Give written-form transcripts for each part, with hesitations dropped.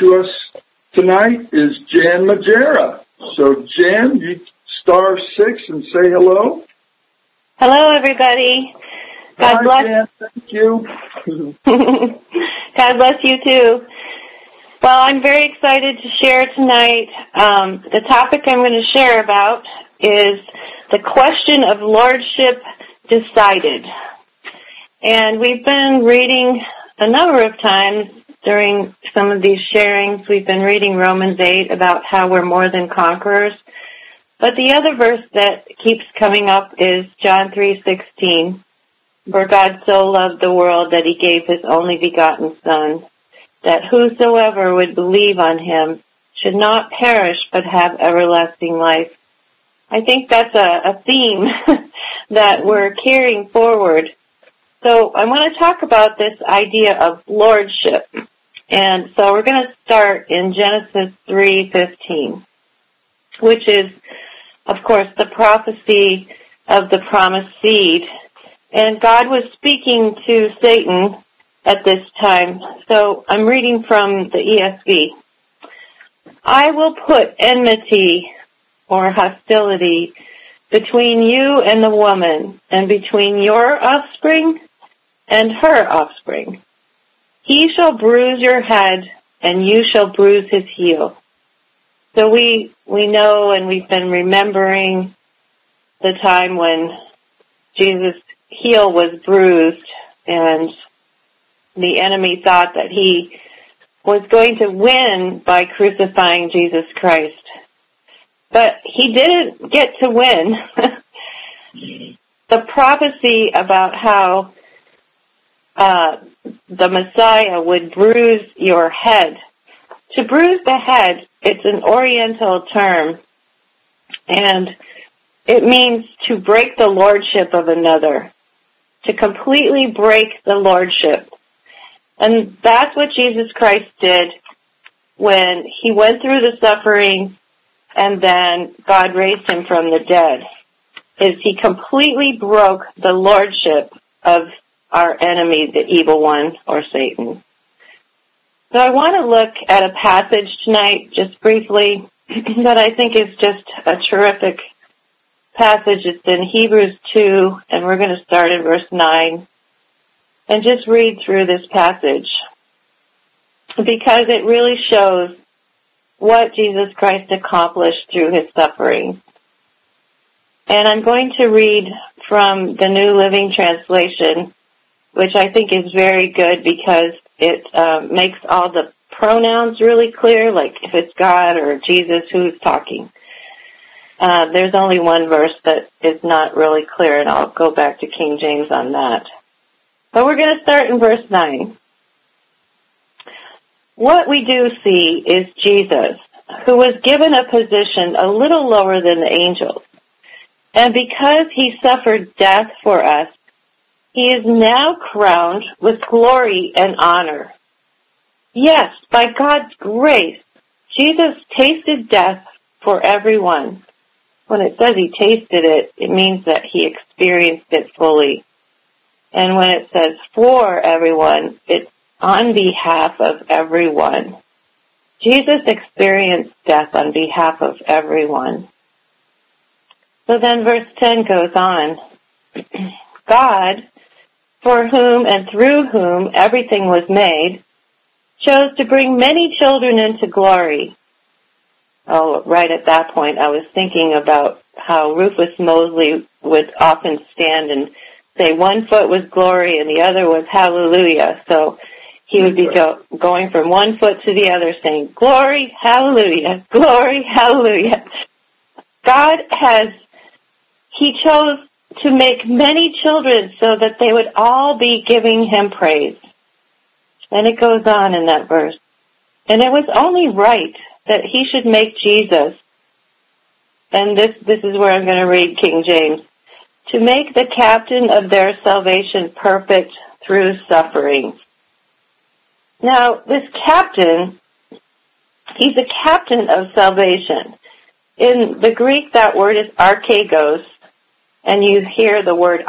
to us tonight is Jan Majera. So, Jan, you *6 and say hello. Hello, everybody. God bless. Jan, thank you. God bless you, too. Well, I'm very excited to share tonight. The topic I'm going to share about is the question of lordship decided. And we've been reading a number of times during some of these sharings. We've been reading Romans 8 about how we're more than conquerors. But the other verse that keeps coming up is John 3:16. For God so loved the world that he gave his only begotten Son, that whosoever would believe on him should not perish but have everlasting life. I think that's a theme that we're carrying forward. So I want to talk about this idea of lordship. And so we're going to start in Genesis 3:15, which is, of course, the prophecy of the promised seed. And God was speaking to Satan at this time. So I'm reading from the ESV. I will put enmity or hostility between you and the woman, and between your offspring and her offspring. He shall bruise your head, and you shall bruise his heel. So we know, and we've been remembering the time when Jesus' heel was bruised, and the enemy thought that he was going to win by crucifying Jesus Christ. But he didn't get to win. The prophecy about how the Messiah would bruise your head. To bruise the head, it's an Oriental term, and it means to break the lordship of another, to completely break the lordship. And that's what Jesus Christ did when he went through the suffering and then God raised him from the dead, is he completely broke the lordship of our enemy, the evil one, or Satan. So I want to look at a passage tonight, just briefly, that I think is just a terrific passage. It's in Hebrews 2, and we're going to start in verse 9, and just read through this passage, because it really shows what Jesus Christ accomplished through his suffering. And I'm going to read from the New Living Translation, which I think is very good because it makes all the pronouns really clear, like if it's God or Jesus, who's talking. There's only one verse that is not really clear, and I'll go back to King James on that. But we're going to start in verse 9. What we do see is Jesus, who was given a position a little lower than the angels. And because he suffered death for us, he is now crowned with glory and honor. Yes, by God's grace, Jesus tasted death for everyone. When it says he tasted it, it means that he experienced it fully. And when it says for everyone, it's on behalf of everyone. Jesus experienced death on behalf of everyone. So then verse 10 goes on. God, for whom and through whom everything was made, chose to bring many children into glory. Oh, right at that point, I was thinking about how Rufus Mosley would often stand and say one foot was glory and the other was hallelujah. So he would be going from one foot to the other saying, glory, hallelujah, glory, hallelujah. He chose to make many children so that they would all be giving him praise. And it goes on in that verse. And it was only right that he should make Jesus, and this is where I'm going to read King James, to make the captain of their salvation perfect through suffering. Now, this captain, he's a captain of salvation. In the Greek, that word is archegos, and you hear the word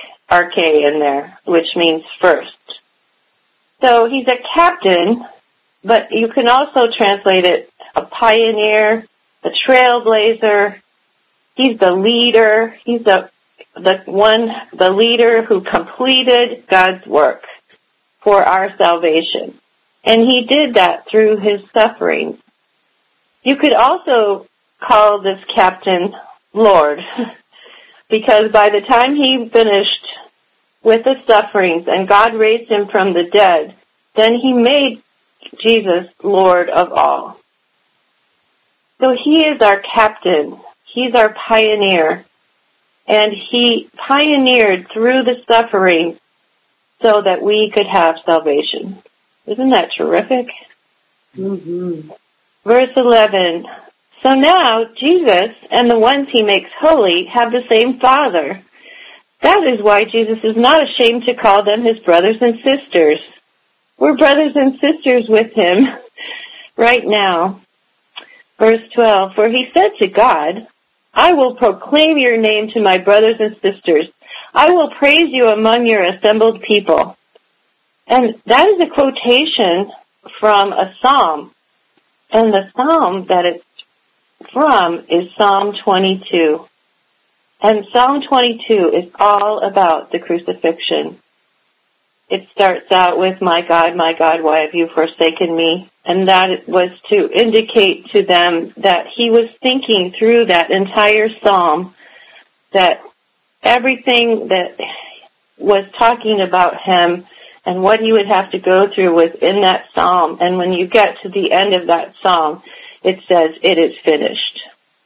arche in there, which means first. So he's a captain but you can also translate it a pioneer, a trailblazer. He's the leader. He's the leader who completed God's work for our salvation. And he did that through his sufferings. You could also call this captain Lord, because by the time he finished with the sufferings and God raised him from the dead, then he made Jesus Lord of all. So he is our captain. He's our pioneer. And he pioneered through the suffering so that we could have salvation. Isn't that terrific? Mm-hmm. Verse 11. So now Jesus and the ones he makes holy have the same Father. That is why Jesus is not ashamed to call them his brothers and sisters. We're brothers and sisters with him right now. Verse 12. For he said to God, I will proclaim your name to my brothers and sisters. I will praise you among your assembled people. And that is a quotation from a psalm. And the psalm that it's from is Psalm 22. And Psalm 22 is all about the crucifixion. It starts out with, my God, why have you forsaken me? And that was to indicate to them that he was thinking through that entire psalm, that everything that was talking about him and what he would have to go through was in that psalm. And when you get to the end of that psalm, it says, it is finished.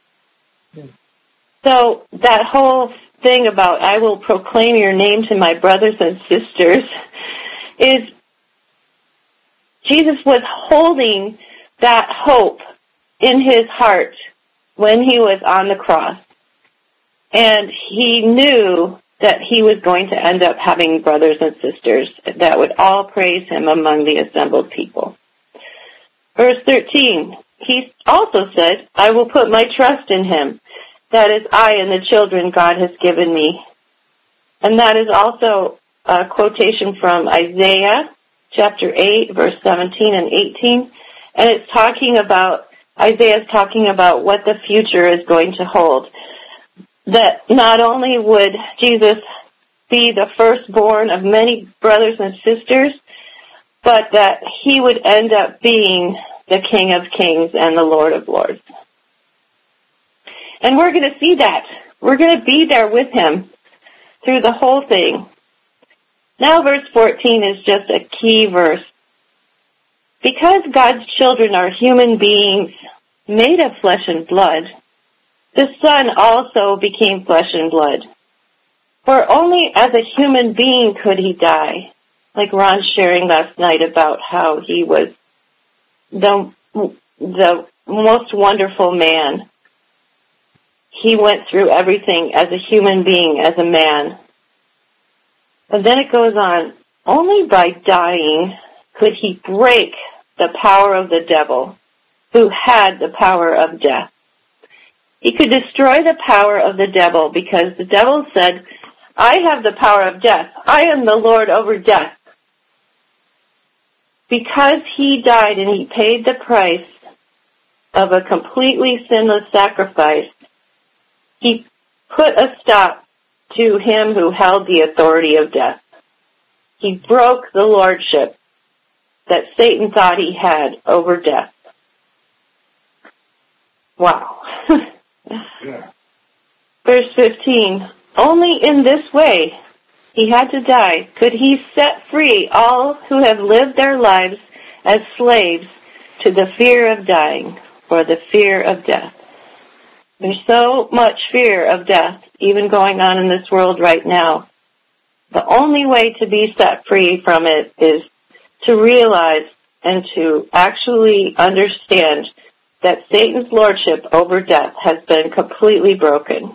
So that whole thing about, I will proclaim your name to my brothers and sisters, is Jesus was holding that hope in his heart when he was on the cross. And he knew that he was going to end up having brothers and sisters that would all praise him among the assembled people. Verse 13, he also said, I will put my trust in him. That is I and the children God has given me. And that is also a quotation from Isaiah chapter 8, verse 17 and 18. And it's talking about, Isaiah's talking about what the future is going to hold. That not only would Jesus be the firstborn of many brothers and sisters, but that he would end up being the King of Kings and the Lord of Lords. And we're going to see that. We're going to be there with him through the whole thing. Now verse 14 is just a key verse. Because God's children are human beings made of flesh and blood, the Son also became flesh and blood. For only as a human being could he die. Like Ron sharing last night about how he was the most wonderful man. He went through everything as a human being, as a man. And then it goes on, only by dying could he break the power of the devil, who had the power of death. He could destroy the power of the devil because the devil said, I have the power of death. I am the Lord over death. Because he died and he paid the price of a completely sinless sacrifice, he put a stop to him who held the authority of death. He broke the lordship that Satan thought he had over death. Wow. Yeah. Verse 15, only in this way, he had to die, could he set free all who have lived their lives as slaves to the fear of dying or the fear of death. There's so much fear of death even going on in this world right now. The only way to be set free from it is to realize and to actually understand that Satan's lordship over death has been completely broken.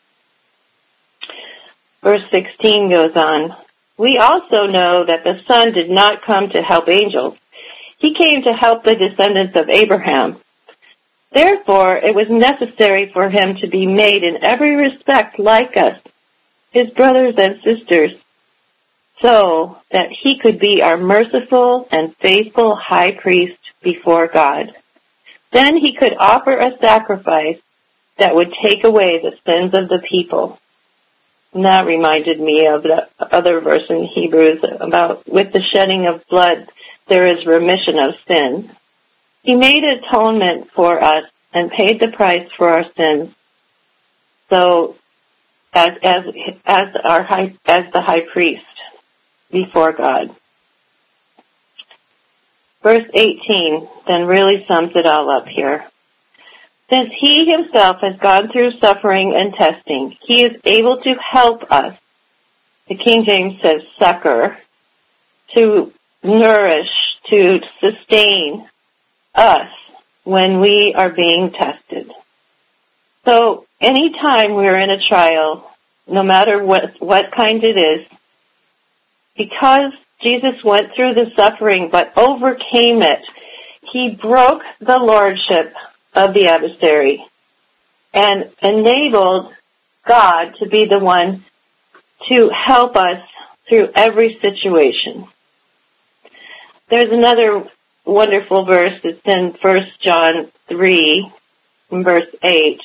Verse 16 goes on, we also know that the Son did not come to help angels. He came to help the descendants of Abraham. Therefore, it was necessary for him to be made in every respect like us, his brothers and sisters, so that he could be our merciful and faithful high priest before God. Then he could offer a sacrifice that would take away the sins of the people. And that reminded me of the other verse in Hebrews about with the shedding of blood, there is remission of sin. He made atonement for us and paid the price for our sins. So, as the high priest before God. Verse 18 then really sums it all up here. Since he himself has gone through suffering and testing, he is able to help us. The King James says succor, to nourish, to sustain us when we are being tested. So anytime we're in a trial, no matter what kind it is, because Jesus went through the suffering but overcame it, he broke the lordship of the adversary and enabled God to be the one to help us through every situation. There's another wonderful verse that's in 1 John 3, verse 8.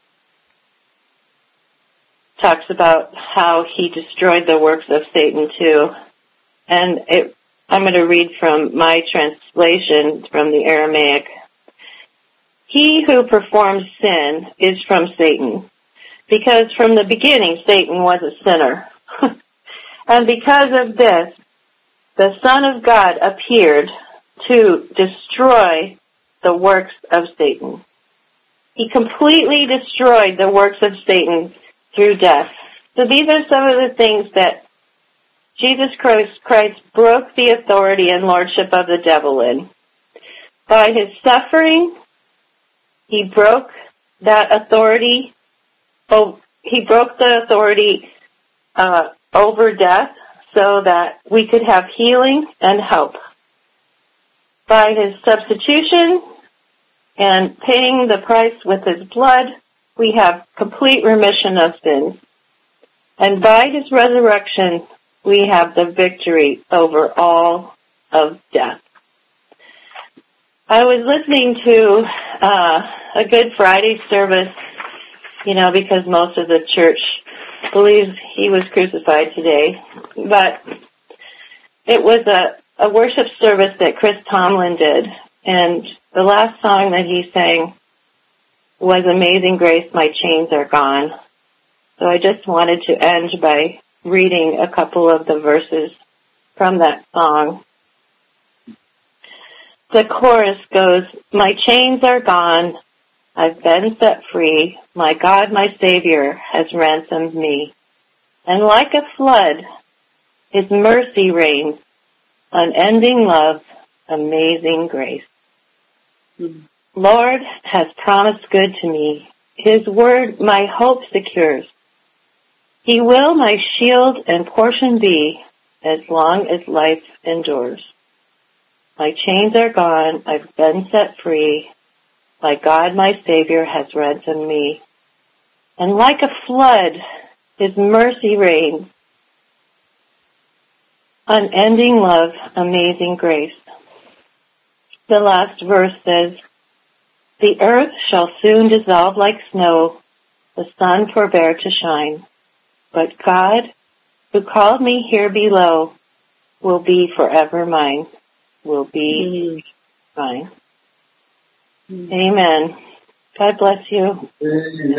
Talks about how he destroyed the works of Satan too. And I'm going to read from my translation from the Aramaic. He who performs sin is from Satan, because from the beginning Satan was a sinner. And because of this, the Son of God appeared to destroy the works of Satan. He completely destroyed the works of Satan through death. So these are some of the things that Jesus Christ broke the authority and lordship of the devil in. By his suffering, he broke that authority. He broke the authority over death so that we could have healing and help. By his substitution and paying the price with his blood, we have complete remission of sins. And by his resurrection, we have the victory over all of death. I was listening to a Good Friday service, because most of the church believes he was crucified today. But it was a worship service that Chris Tomlin did. And the last song that he sang was Amazing Grace, My Chains Are Gone. So I just wanted to end by reading a couple of the verses from that song. The chorus goes, my chains are gone, I've been set free, my God, my Savior, has ransomed me. And like a flood, his mercy reigns, unending love, amazing grace. Lord has promised good to me, his word my hope secures. He will my shield and portion be, as long as life endures. My chains are gone, I've been set free. My God, my Savior, has ransomed me. And like a flood, his mercy reigns. Unending love, amazing grace. The last verse says, the earth shall soon dissolve like snow, the sun forbear to shine. But God, who called me here below, will be forever mine. Will be mine. Amen. God bless you. Amen.